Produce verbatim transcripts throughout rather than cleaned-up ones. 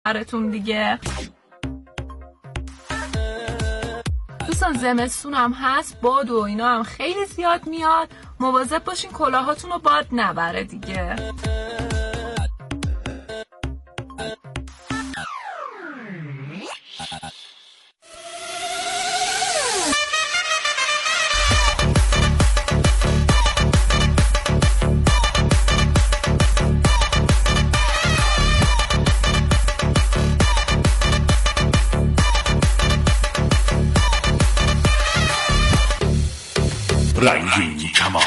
براتون دیگه. دوستان زمستون هم هست، باد و اینا هم خیلی زیاد میاد، مواظب باشین کلاهاتون رو باد نبره دیگه. رنگین کمان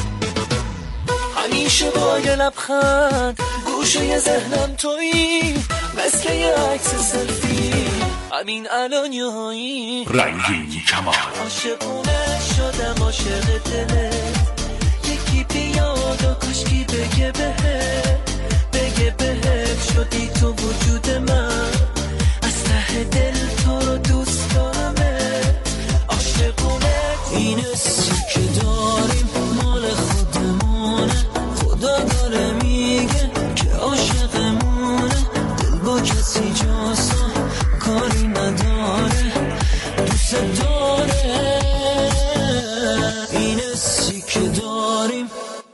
همیشه با یه لبخند گوشه ذهنم تویی، مثل یه عکس سلفی همین الان یهایی. رنگین کمان عاشقونه شدم، عاشق دلت، یکی بیاد و کشکی بگه بهت، بگه بهت شدی تو وجود من، از ته دل تو رو دوست دارمت. عاشقونه این حسی که داریم مال خودمونه، خدا داره میگه که عاشقمونه، دل با کسی جاسا کاری نداره، دوست داره. این حسی که داریم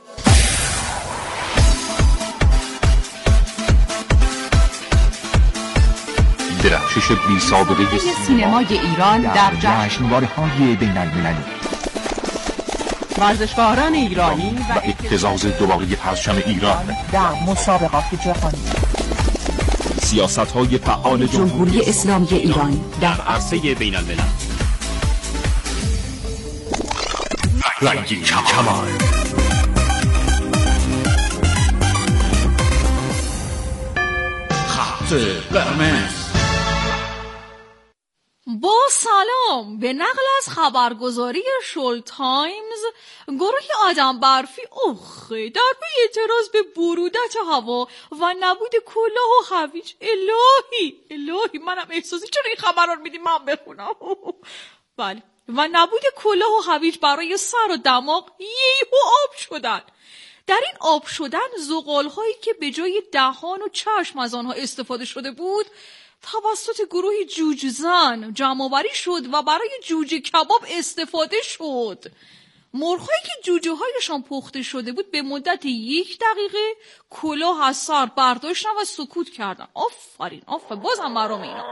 درخشش بی سابقه سینمای ایران در جشنواره‌های بین‌المللی، ورزشکاران ایرانی و اعتزاز دوباره پرچم ایران در مسابقات جهانی، سیاست‌های فعال جمهوری اسلامی ایران در عرصه بین‌الملل. رنگین کمان خط قرمز. با سلام، به نقل از خبرگزاری شل تایمز، گروه آدم برفی اخه در پی اعتراض به برودت هوا و نبود کلاه و هویج. الهی الهی منم احساسی چرا این خبر رو میدیم من بخونم. بله، و نبود کلاه و هویج برای سر و دماغ یهو آب شدن. در این آب شدن زغال‌هایی که به جای دهان و چشم از آنها استفاده شده بود توسط گروهی جوجه زن جمع‌آوری شد و برای جوجه کباب استفاده شد. مرغ‌هایی که جوجه هایشان پخته شده بود به مدت یک دقیقه کلاه از سر برداشتن و سکوت کردن. آفرین آفرین، بازم برام اینا.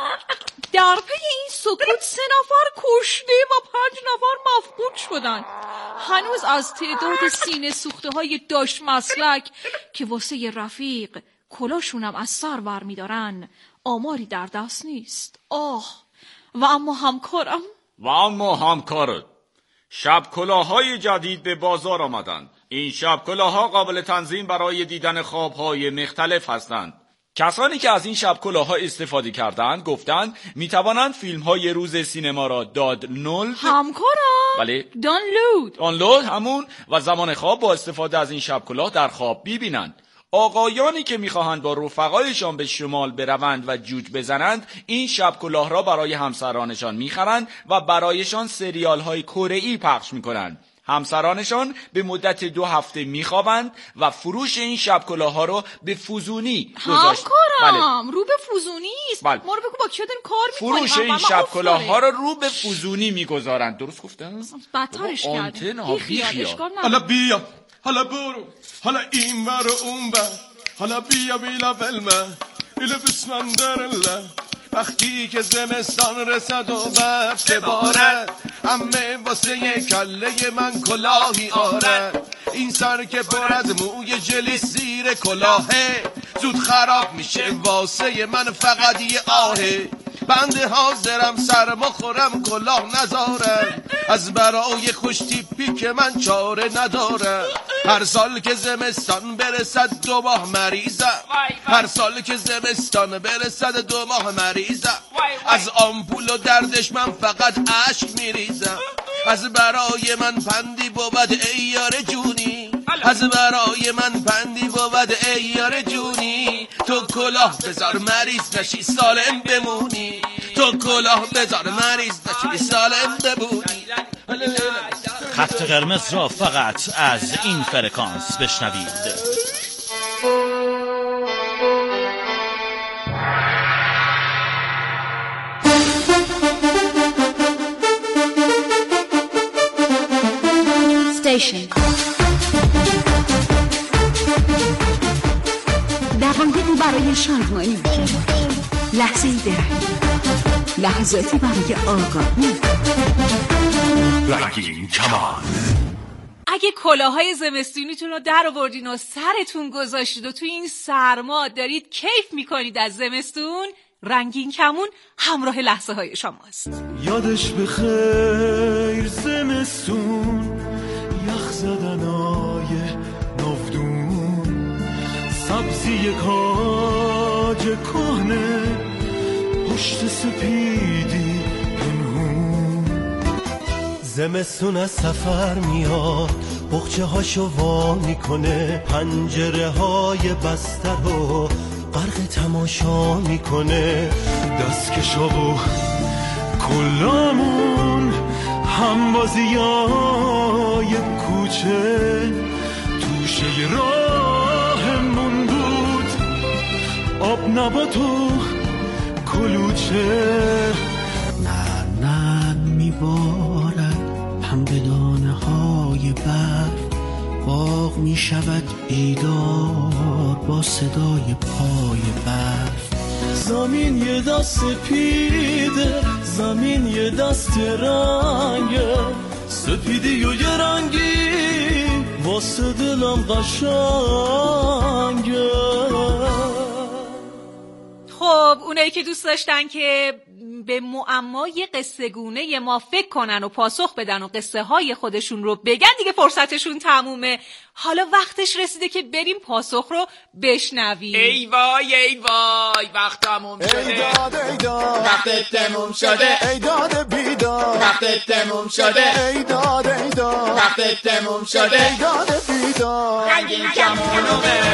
در پی این سکوت سه نفر کشته و پنج نفر مفقود شدند. هنوز از تعداد سینه سوخته های داش مسلک که واسه رفیق کلاشونم از سر برمیدارن آماری در دست نیست. آه، و اما همکارم و اما همکارت شب کلاه‌های جدید به بازار آمدند. این شب کلاه‌ها قابل تنظیم برای دیدن خواب‌های مختلف هستند. کسانی که از این شب کلاه‌ها استفاده کردند گفتند می‌توانند فیلم‌های روز سینما را دانلود همکارم بله دانلود دانلود همون و زمان خواب با استفاده از این شب کلاه در خواب ببینند. آقایانی که میخواهند با رفقایشان به شمال بروند و جوج بزنند این شب کلاه را برای همسرانشان میخرند و برایشان سریال های کره‌ای پخش میکنند. همسرانشان به مدت دو هفته میخوابند و فروش این شب کلاه ها رو به فزونی گذاشت. همکارم بله. رو به فزونی است. بله. ما رو بگو با کیا داریم کار میکنیم. فروش این شب کلاه ها رو رو به فزونی میگذارند. درست گفتم؟ بدترش کردیم. حالا بیا، حالا برو، حالا این ور و اون بر، حالا بیا بیلا بلمه بیلا بسمندر الله. وقتی که زمستان رسد و برف ببارد همه واسه یک کله من کلاهی آرد. این سر که پر از موی جلی زیر کلاهه زود خراب میشه واسه من فقط یه آهه. بنده حاضرم سرما خورم کلاه نذارم، از برای خوش تیپی که من چاره ندارم. هر سال که زمستان برسد دو ماه مریضم، هر سال که زمستان برسد دو ماه مریضم. از آمپول و دردش من فقط عشق میریزم. از برای من پندی بود ای یار جونی، از برای من پندی بود ای یار جونی. تو کلاه بذار مریض نشی سالم بمونی، تو کلاه بذار مریض نشی سالم بمونی. خط قرمز را فقط از این فرکانس بشنوید. Station. دقایقی برای شادمانی، لحظه درنگ، لحظاتی برای آگاهی. رنگین کمان. اگه کلاهای زمستونیتون رو در آوردین و سرتون گذاشتید و توی این سرما دارید کیف میکنید از زمستون، رنگین کمون همراه لحظه های شماست. یادش بخیر زمستون، یخ زدنای نافدون، سبزی کاج کهنه، پشت سپیدی پنهون. زمستون از سفر میاد، بغچه هاشو وا میکنه، پنجره های بسته رو غرق تماشا میکنه. دستکشا و کلامون، همبازیای کوچه، توشه راهمون بود، آب نبات و کلوچه. نرم نرم میبارد پنبه‌دانه های برف، باغ میشود بیدار با صدای پای برف. زمین یه دست سپیده، زمین یه دست رنگه، سپیدی و یه رنگی واسه دلم قشنگه. خب اونایی که دوست داشتن که به معمای قصه گونه ما فکر کنن و پاسخ بدن و قصه های خودشون رو بگن، دیگه فرصتشون تمومه. حالا وقتش رسیده که بریم پاسخ رو بشنویم. ای وای ای وای وقت تموم شده، ای داد ای داد وقت تموم شده، ای داد بیداد وقت تموم شده، ای داد ای داد وقت تموم شده، ای داد بیداد. رنگین کمونومه.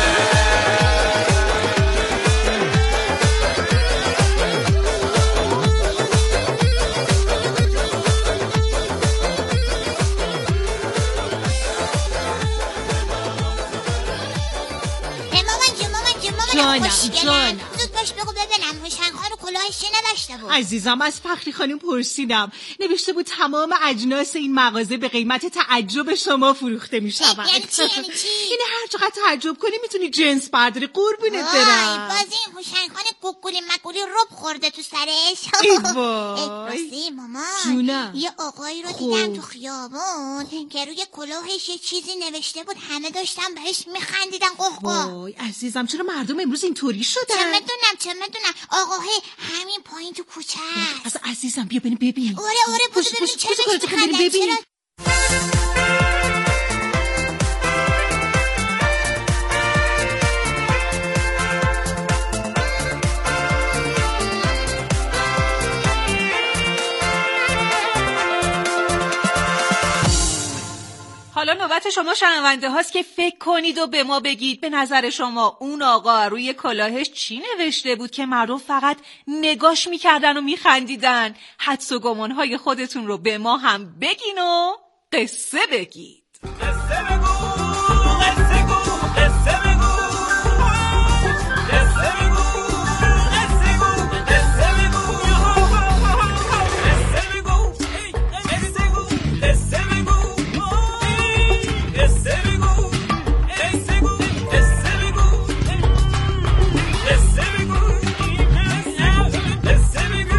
جانم جان زود باش بگو ببینم هوشنگ‌ها رو کلاهش چه نوشته بود؟ عزیزم از فخری خانم پرسیدم، نوشته بود تمام اجناس این مغازه به قیمت تعجب شما فروخته می شود. یعنی چی یعنی چی؟ یعنی هر چقدر تعجب کنی میتونی جنس برداری. قربونت وای برم. باز این هوشنگ‌خان گوگولی مگولی رب خورده تو سرش. ای وای راستی مامان، جونم. یه آقایی رو دیدم تو خیابون که روی کلاهش یه چیزی نوشته بود، همه داشتن بهش میخندیدن. قهقه. وای عزیزم چرا مردم امروز اینطوری شدن؟ چه میدونم چه میدونم آقاه همین پایین تو کوچه است. از عزیزم بیا ببین ببین. آره آره بودو ببین چرا بهش میخندن. چرا حالا نوبت شما شنونده هاست که فکر کنید و به ما بگید به نظر شما اون آقا روی کلاهش چی نوشته بود که مردم فقط نگاش میکردن و میخندیدن؟ حدس و گمانهای خودتون رو به ما هم بگین و قصه بگید. قصه بگو قصه گو قصه بگو قصه بگو قصه گو قصه بگو قصه بگو قصه گو قصه بگو قصه بگو قصه گو قصه بگو قصه بگو قصه بگو.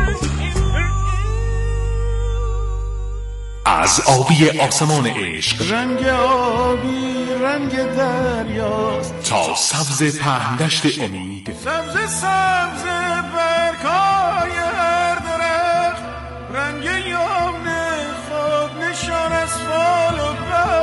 از آبی آسمان عشق، رنگ آبی رنگ دریاست، تا سبز پهندشت امید، سبز سبز برگای هر درخت، رنگ یمن خود نشان از فال و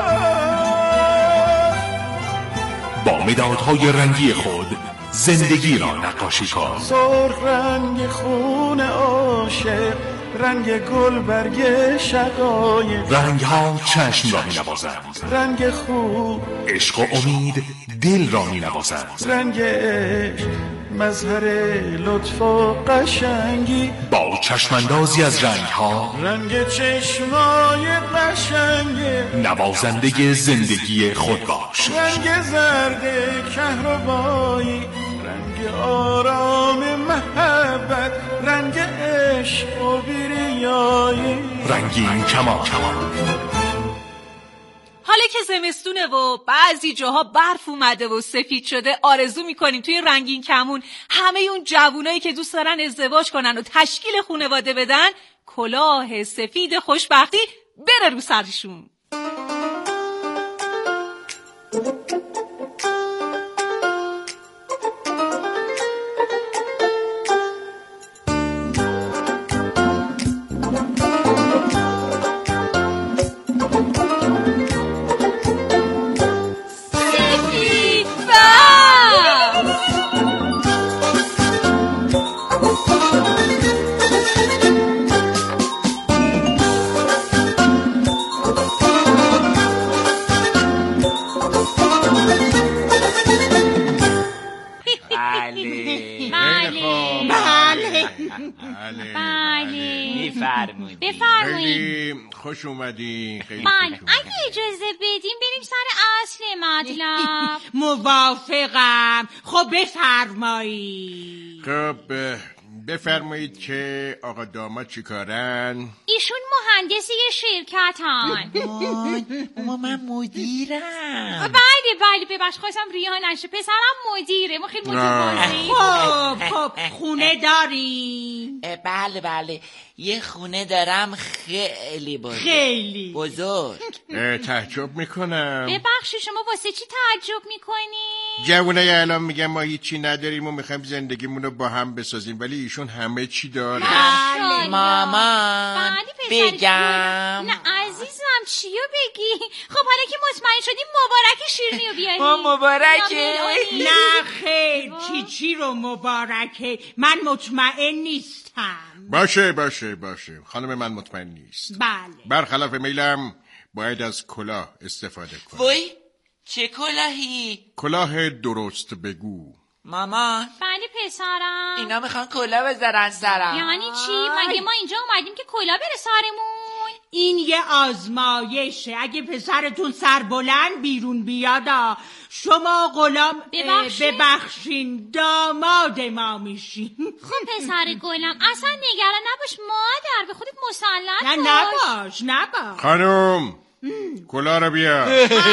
بخت. با مدادهای رنگی خود زندگی را نقاشی کن. سرخ رنگ خون عاشق، رنگ گل برگ شقایق، رنگ ها چشم را می نوازند، رنگ خوب عشق و امید دل را می نوازند. رنگ عشق مظهر لطف و قشنگی، با چشماندازی از رنگ ها رنگ چشمای قشنگ، نوازنده زندگی خود باش. رنگ زرد کهربایی، رنگ آرام محبت، رنگ عشق و بیریایی. رنگین کمان. که زمستونه و بعضی جاها برف اومده و سفید شده، آرزو میکنیم توی رنگین کمون همه اون جوونایی که دوست دارن ازدواج کنن و تشکیل خانواده بدن کلاه سفید خوشبختی بره رو سرشون. خیلی خوش اومدی. خیلی من اگه اجازه بدیم بریم سر اصل مطلب. موافقم. خب بفرمایید. خب بفرمایید که آقا داماد چی کارن؟ ایشون مهندسی شرکتن. اما من مدیرم. بله بله ببخش خواستم ریا نشه، پسرم مدیره. ما خیلی متواضعیم. خب خب خونه داری؟ بله بله یه خونه دارم خیلی بزرگ. خیلی بزرگ. تعجب میکنم. ببخشی شما واسه چی تعجب میکنی؟ جوونای الان میگن ما هیچی نداریم و میخوایم زندگیمون رو با هم بسازیم، ولی ایشون همه چی داره. مامان بگم؟ نه عزیزم چیو بگی؟ خب حالا که مطمئن شدیم مبارک شیرینیو بیاری. ما مبارکه؟ نه خیر چی چی رو مبارکه، من مطمئن نیستم. باشه باشه باشه خانم من مطمئن نیست. بله برخلاف میلم باید از کلاه استفاده کنم. وای چه کلاهی؟ کلاه درست بگو. مامان بله پسرم. اینا میخوان کلاه بذارن سرم. یعنی چی؟ مگه ما اینجا اومدیم که کلاه بره سرمون؟ این یه آزمایشه. اگه پسرتون سربلند بیرون بیادا شما غلام ببخشین, ببخشین داماد ما میشین. خب پسر گلم اصلا نگران نباش مادر، به خودت مسلط نه نباش نباش. خانم کلاه رو بیا.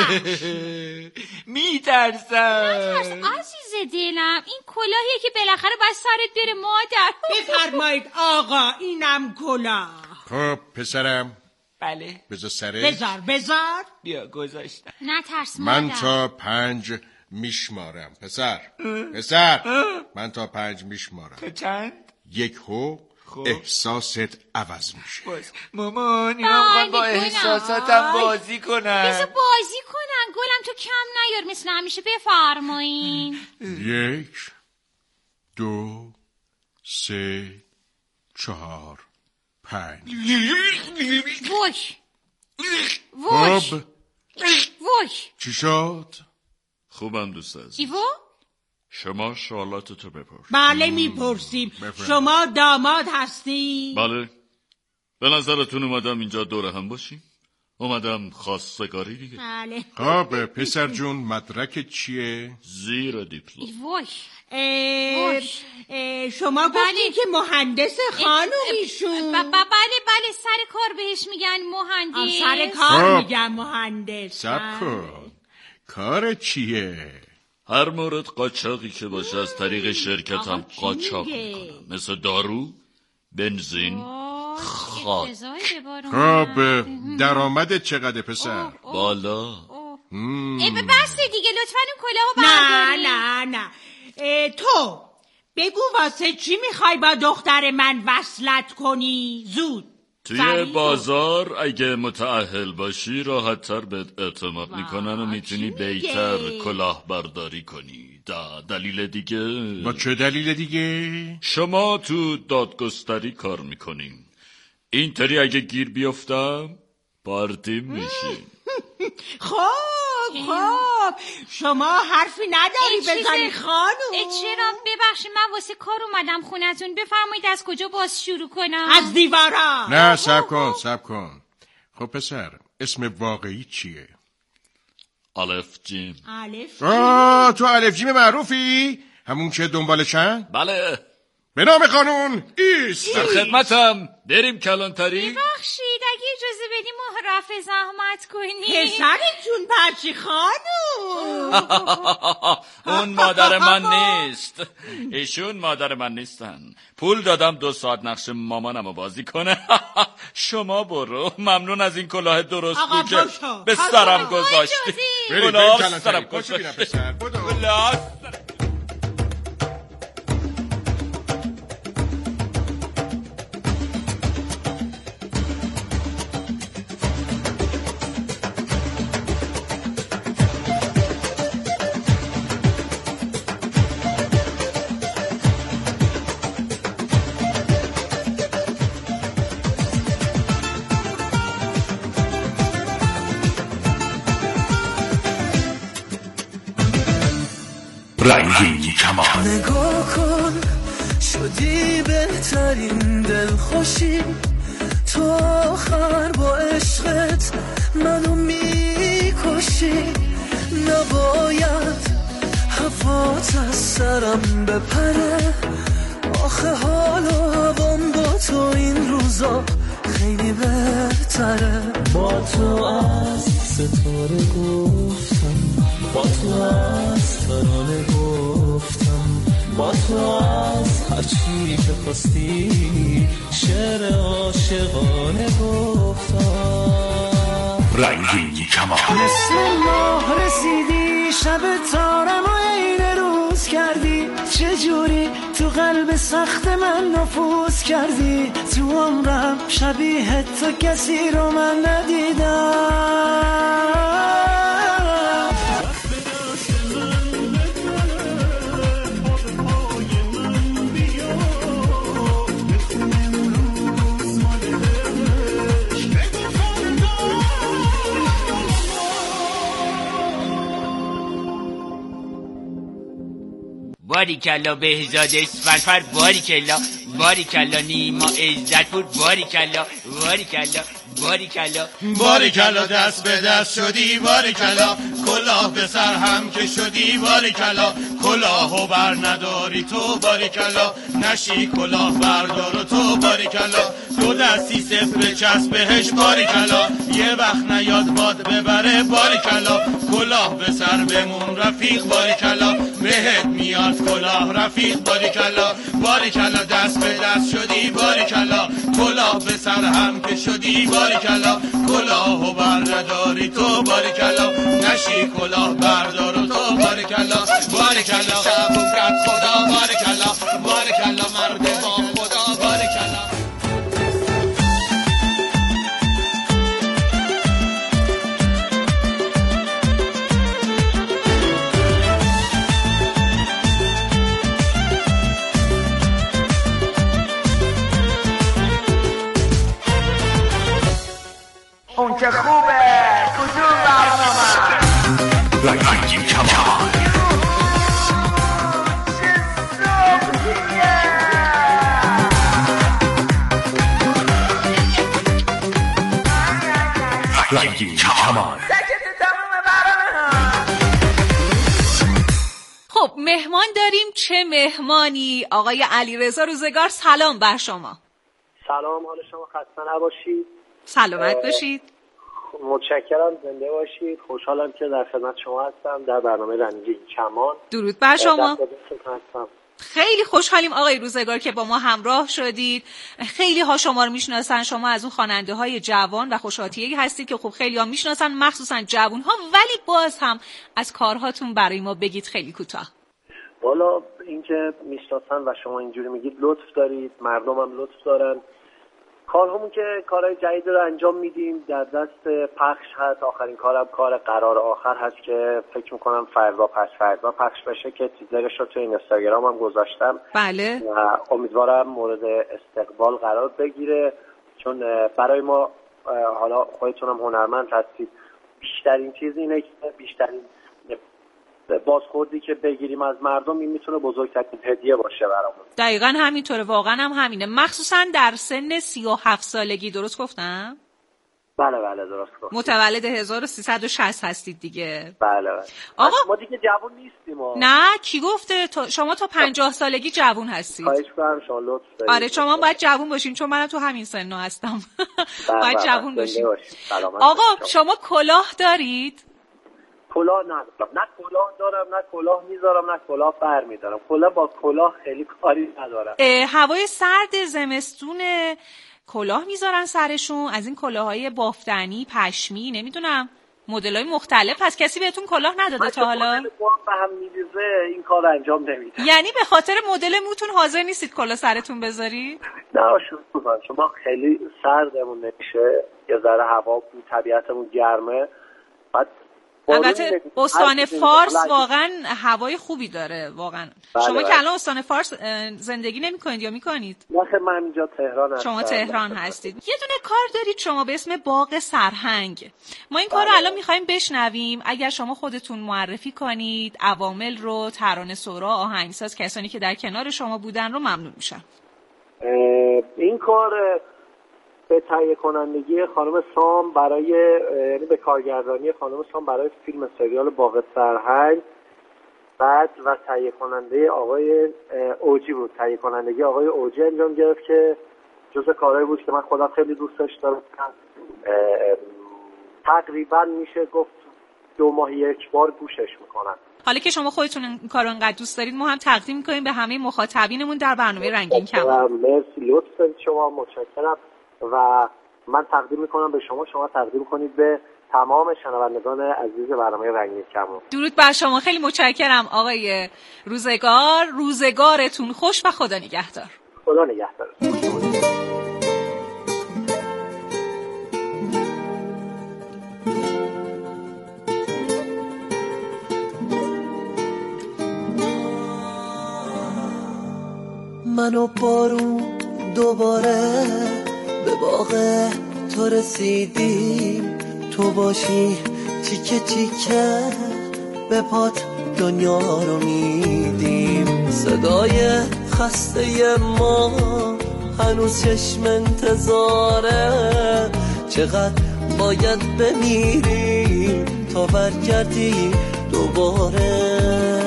میترسم. نترس عزیز دلم، این کلاهیه که بالاخره باید سرت بره مادر. بفرمایید آقا اینم کلاه. خب پسرم. بله بذار سرت. بذار بذار. بیا گذاشتم. نترس مادر. من تا پنج میشمارم پسر. پسر من تا پنج میشمارم. تا چند؟ یک هو احساست عوض میشه. باز. مامان اینا میخوان با احساساتم بازی کنن. بذار بازی کنن گلم، تو کم نیار مثل همیشه. بفرمایین. یک دو سه چهار پنج. وای وای خب وای چی شد؟ خوبم دوست عزیز. ایوو شما سوالاتتو بپرس. بله میپرسیم. شما داماد هستی؟ بله. به نظرتون اومدم اینجا دور هم باشیم؟ اومدم خواستگاری دیگه. بله. خب پسر جون مدرک چیه؟ زیر دیپلم. وای شما گفتین که مهندس خانومیشون. بله بله سر کار بهش میگن مهندس. سر کار میگن مهندس. صبر کن کار چیه؟ هر مورد قاچاقی که باشه از طریق شرکتم قاچاق میکنم، مثل دارو، بنزین، خاک. خب درآمدت چقدر پسر؟ بالا. ای بسته دیگه لطفا اون کلاهو برداری. نه نه نه تو بگو واسه چی میخوای با دختر من وصلت کنی؟ زود توی بازار اگه متأهل باشی راحت تر بهت اعتماد میکنن و میتونی بیتر کلاه برداری کنی. دا دلیل دیگه؟ با چه دلیل دیگه؟ شما تو دادگستری کار میکنین، اینطوری اگه گیر بیفتم پارتی میشین. خب خب شما حرفی نداری بزنی خانوم. چرا؟ ببخشید من واسه کار اومدم خونتون. بفرمایید از کجا باز شروع کنم؟ از دیوارا. نه صبر کن صبر کن. خب پسر اسم واقعی چیه؟ الف جیم. الف آه تو الف جیم معروفی؟ همون که دنبال چند؟ بله. به نام قانون ایست. در خدمتم. بریم کلانتری. ببخشید اگه اجازه بدیم ما دفعه زحمت کنی. پسرتون پرچی خانوم. اون مادر من نیست، ایشون مادر من نیستن. پول دادم دو ساعت نقش مامانمو بازی کنه. شما برو. ممنون از این کلاه درست بود که به سرم گذاشتی. کلاه سرم گذاشتی. کلاه رنگین کمان. نگاه کن شدی بهترین دل خوشی، تو آخر با عشقت منو میکشی. نباید هوات از سرم بپره، آخه حال و هوام با تو این روزا خیلی بهتره. با تو از ستاره گفتم، با تو از ترانه گفتم، با تو از هرچی که خواستی شعر عاشقانه گفتم. رنگین کمان. بسم الله رسیدی، شب تارم و عین روز کردی، چجوری تو قلب سخت من نفوذ کردی. تو عمرم شبیه تو کسی رو من ندیدم. باریکلا بهزاد اسفندفر، باریکلا باریکلا نیما عزتپور، باریکلا باریکلا باریکلا باریکلا دست به دست شدی، باریکلا کلاه به سر هم که شدی، باریکلا کلاهو بر نداری تو، باریکلا نشی کلاه بردار و تو، باریکلا دو دستی صفر چسب بهش، باریکلا یه وقت نیاد باد ببره، باریکلا کلاه به سر بمون رفیق، باریکلا بهت میاد کلاه رفیق، باریکلا باریکلا دست به دست شدی، باریکلا کلاه به سر هم که شدی، باریکلا کلاهو بر نداری تو، باریکلا نشی کلاه بردار و تو، باریکلا باریکلا شبون کرد خدا، باریکلا باریکلا مرد با خدا، باریکلا. اون که خوبه کدوم برنامه؟ رنگین کمان. رنگین کمان. خب مهمان داریم. چه مهمانی؟ آقای علیرضا روزگار، سلام بر شما. سلام، حال شما خسته نباشید. سلامت باشید. متشکرم، زنده باشید. خوشحالم که در خدمت شما هستم در برنامه رنگین کمان. درود بر شما. هستم. خیلی خوشحالیم آقای روزگار که با ما همراه شدید. خیلی ها شما رو میشناسن، شما از اون خواننده های جوان و خوش‌آتیه‌ای هستید که خب خیلی ها میشناسن، مخصوصا جوان ها، ولی باز هم از کارهاتون برای ما بگید خیلی کوتاه. والا اینکه میشناسن و شما اینجوری میگید لطف دارید، مردم هم لطف دارن. کارهامون که کارهای جدید رو انجام میدیم در دست پخش هست. آخرین کارم کار قرار آخر هست که فکر میکنم فردا پس فردا پخش بشه، که تیزرش رو توی اینستاگرام هم گذاشتم. بله. و امیدوارم مورد استقبال قرار بگیره، چون برای ما حالا خودتون هم هنرمند هستید، بیشترین چیز اینه که بیشترین بازخوردی که بگیریم از مردم این میتونه بزرگترین هدیه باشه برامون. دقیقاً همینطوره، واقعا هم همینه، مخصوصا در سن سی و هفت سالگی. درست گفتم؟ بله بله درست گفت. متولد هزار و سیصد و شصت هستید دیگه. بله بله. آقا ما دیگه جوون نیستیم ها. نه کی گفته تو... شما تا پنجاه سالگی جوون هستید. خواهش می‌کنم شما لطف دارید. آره شما باید جوون باشین چون منم تو همین سن هستم. باید جوون باشین. آقا شما کلاه دارید؟ کلاه ندارم. نه کلاه دارم نه کلاه میذارم نه کلاه بر میدارم. کلاه با کلاه خیلی کاری ندارم. هوای سرد زمستون کلاه میذارن سرشون، از این کلاههای بافتنی پشمی نمیدونم مدل‌های مختلف. پس کسی بهتون کلاه نداده تا حالا؟ به هم میریزه این کار انجام نمیده. یعنی به خاطر مدل موتون حاضر نیستید کلاه سرتون بذارید؟ نه شما شما خیلی سردمون نمیشه، یه ذره هوا طبیعتمون گرمه. بعد البته استان فارس واقعا هوای خوبی داره واقعا. بله شما بله. که الان استان فارس زندگی نمی کنید یا می کنید؟ نه من اینجا تهران هستم. شما تهران هستید. یه دونه کار دارید شما به اسم باغ سرهنگ. ما این بله. کار رو الان میخوایم بشنویم. اگر شما خودتون معرفی کنید عوامل رو، ترانه سرا، آهنگساز، کسانی که در کنار شما بودن رو ممنون میشم. این کار به تهیه کنندگی خانم سام برای یعنی به کارگردانی خانم سام برای فیلم سریال باغ سرهنگ، بعد و تهیه کننده آقای اوجی بود. تهیه کنندگی آقای اوجی انجام گرفت که جزء کارهایی بود که من خودم خیلی دوستش دارم. تقریبا میشه گفت دو ماه یک بار گوشش میکنم. حالا که شما خودتون این کارو انقدر دوست دارید ما هم تقدیم می‌کنیم به همه مخاطبینمون در برنامه رنگین کمان. مرسی لطف دارید شما، متشکرم. و من تقدیم میکنم به شما، شما تقدیم کنید به تمام شنوندگان عزیز برنامه رنگین کمان. درود بر شما، خیلی متشکرم آقای روزگار. روزگارتون خوش و خدا نگهدار. خدا نگهدار. من و بارون دوباره به باغ تو رسیدیم، تو باشی تیکه تیکه به پات دنیا رو میدیم. صدای خسته ما هنوز چشم انتظاره، چقدر باید بمیریم تا برگردی دوباره.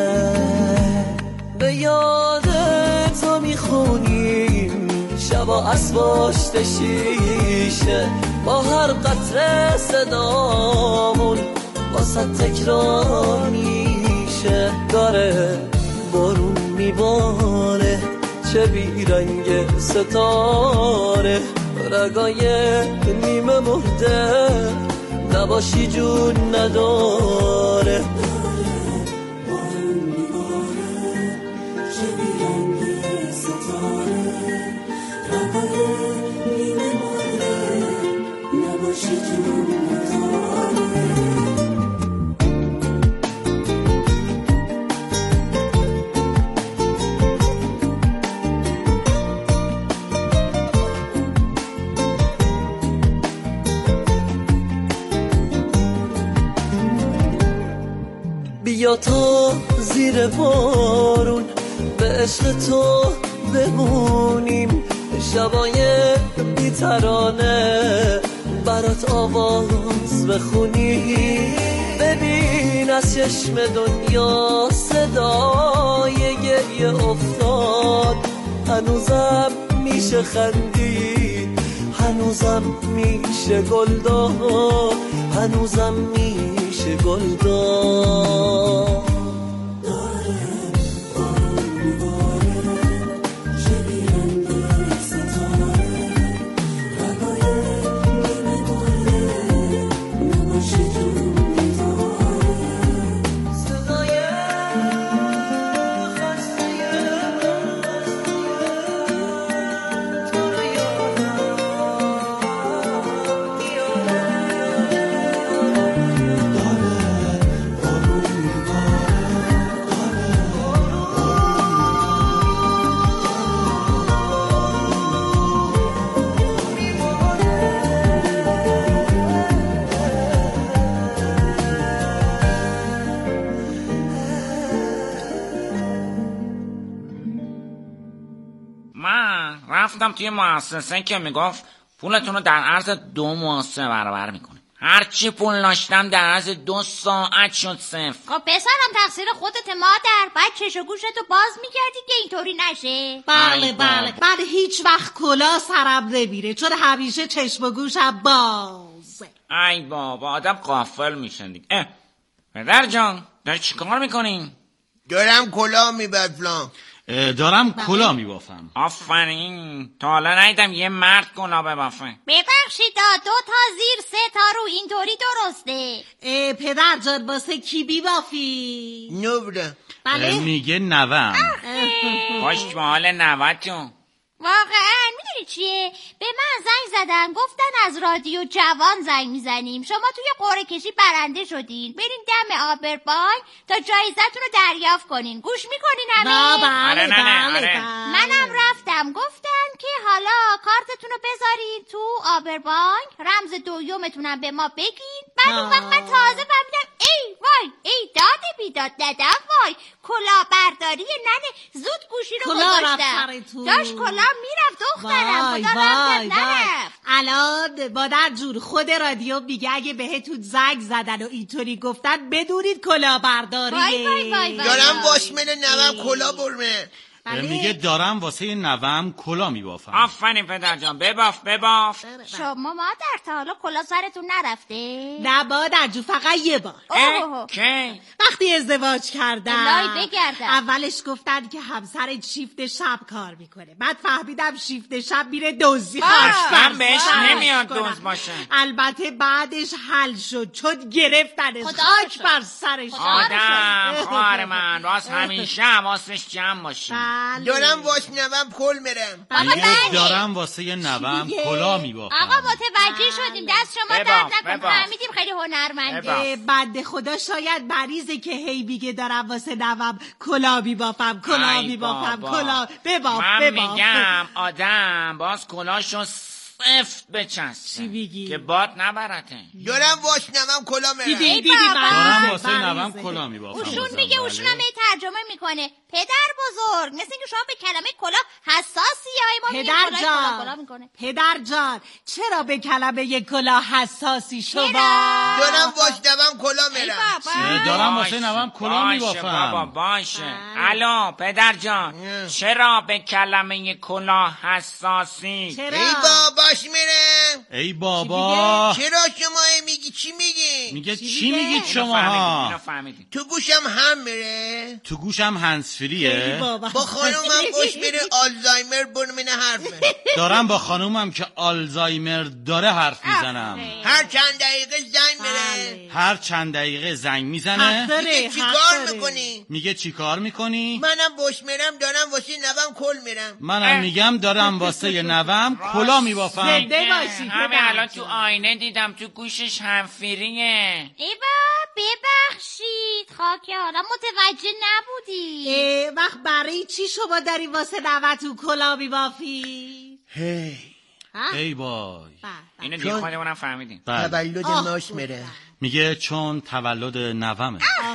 به یاد تو میخونیم شبا از پشت شیشه، با هر قطره صدامون واسه تکرار میشه. داره بارون میباره چه بیرنگ ستاره، رگای نیمه مرده نباشی جون نداره. بیا تا زیر بارون به عشق تو بمونیم، شبای بی‌ترانه برات آواز بخونیم. ببین از چشم دنیا صدای گریه افتاد، هنوزم میشه خندید، هنوزم میشه گل داد، هنوزم میشه گل داد. رفتم توی مؤسسه که میگفت پولتون رو در عرض دو ماه سه برابر میکنیم. هرچی پول داشتم در عرض دو ساعت شد صفر. خب پسرم تقصیر خودت مادر، باید چش و گوشتو باز میکردی که اینطوری نشه. بله بله بله هیچ وقت کلا سرم نمیره چون همیشه چشم و گوشم بازه. ای بابا آدم غافل میشن دیگه. اه پدر جان داری چی کار میکنین؟ دارم کلاه میبافم. دارم کلاه میبافم. آفرین، تا حالا ندیدم یه مرد کلاه ببافه. ببخشید دو تا زیر سه تا رو اینطوری درسته. پدر جان واسه کی بیبافی؟ نوبرم. بله میگه نوام. باش به حال نوتون. واقعا میدونی چیه؟ به من زنگ زدن گفتن از رادیو جوان زنگ میزنیم، شما توی قرعه کشی برنده شدین، برین دم آبربانک تا جایزتون رو دریافت کنین. گوش میکنین همه؟ بله بله بله. منم رفتم گفتن که حالا کارتتون رو بذارین تو آبربانک، رمز دویومتونم به ما بگین. بعد اون وقت من تازه فهمیدم ای وای ای داد بیداد دادم وای کلاه برداری ننه زود گوشی رو گذاشتم. داشت کلاه میرفت دخترم. وای خدا وای رفتت وای. نرفت. الان مادر جون خود رادیو میگه اگه بهتون زنگ زدن و اینطوری گفتن بدونید کلاه برداریه. وای وای وای وای. دارم واسمن نوام کلاه برمه. میگه دارم واسه نوام کلاه میبافم. آفرین پدر جان بباف بباف. شما مادر تا حالا کلاه سرتون نرفته؟ نه مادر جون فقط یه بار. کی؟ وقتی ازدواج کردم الهی بگردم. اولش گفتن که همسر شیفت شب کار میکنه، بعد فهمیدم شیفت شب میره دزدی خاک. من بهش نمیاد دوز باشه. البته بعدش حل شد چون گرفتنش خاک بر سرش. آدم خواهر من راست همیشه حواسش جمع باشه. دارم واسه نوام کل میرم. میگه دارم واسه نوام کلاه میبافم. آقا متوجه شدیم، دست شما درد نکن، فهمیدیم خیلی هنرمنده. بنده خدا شاید مریضه که هی میگه دارم واسه نوام کلاه میبافم کلاه میبافم کلاه بباف من بباف. میگم آدم باز کلاهشو سفت بچسبه چی بگی؟ که باد نبرته. دارم واسه نوام کلاه میرم. دیدی دیدی دارم واسه نوام کلاه میبافم. اوشون میگه اوشون هم ترجمه میکنه. پدر بزرگ مثل اینکه شما به کلمه کلاه حساسی های ما میگیم پدر کلاه جان کلاه میکنه. پدر جان چرا به کلمه یک کلاه حساسی شما؟ دارم واسه نوام کلاه میرم. دارم واسه نوام کلاه میبافم. بابا باشه. الو پدر جان چرا به کلمه کلاه حساسی؟ چرا؟ ای باباش میرم. ای بابا چرا شما میگی چی میگی؟ میگه چی میگید شما؟ تو گوشم هم میره. تو گوشم هنسفریه. با خانومم گوش میره آلزایمر برمینه حرفه. دارم با خانومم که آلزایمر داره حرف میزنم. هر چند دقیقه زنگ میره. هر چند دقیقه زنگ میزنه. میگه چی کار میکنی؟ میگه چی کار میکنی؟ منم بوش میرم دارم واسه نوام کل میرم. منم میگم دارم واسه نوام کلاه میبافم. همه الان تو آینه دیدم تو گوشش همفریه. ای با ببخشید خاک حالا متوجه نبودی. وقت برای چی شما داری واسه نوتون کلاه میبافی؟ هی ای بای اینو دیگه خودمونم فهمیدیم. تولد ماش میره. میگه چون تولد نوامه.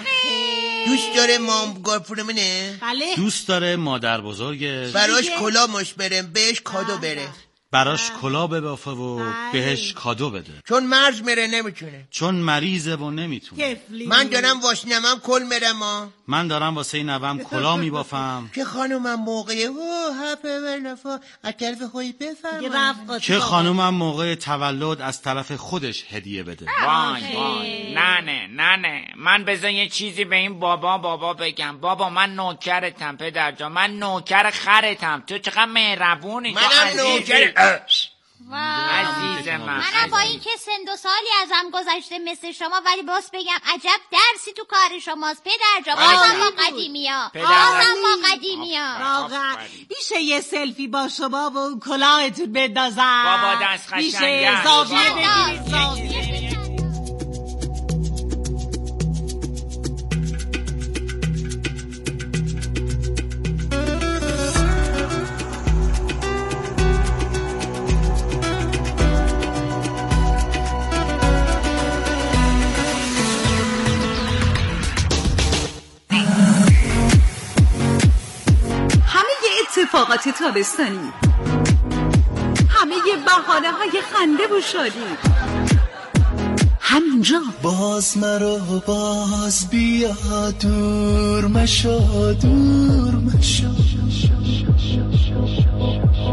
دوست داره مام گرفرمنه؟ بله. دوست داره مادر بزرگش براش کلاه مش برم بهش کادو بره. براش کلاه ببافه و بهش کادو بده. چون مرز میره نمیتونه. چون مریضه و نمیتونه. من دارم واسه نوام کل میرم ها. من دارم واسه نوام کلاه میبافم که خانومم موقع و هپه ولفا از طرف خودی بفرمایید. که خانومم موقع تولد از طرف خودش هدیه بده. وای وای نه نه نه نه من بذار یه چیزی به این بابا بابا بگم. بابا من نوکرتم پدر جان، من نوکر خرتم. تو چقدر مهربونی. منم نوکر عزیز من. منم با این که سن و سالی ازم گذشته مثل شما ولی باز بگم عجب درسی تو کار شماست پدر جان. آزم با قدیمی ها آزم با قدیمی ها. میشه یه سلفی با شما و اون کلاهتون بندازم؟ بابا دست خشنگه. میشه زاویه ببینید زاویه. اتفاقات تابستانی، همه بهانه های خنده و شادی همینجا. باز مرا باز بیا، دور مشو دور مشو.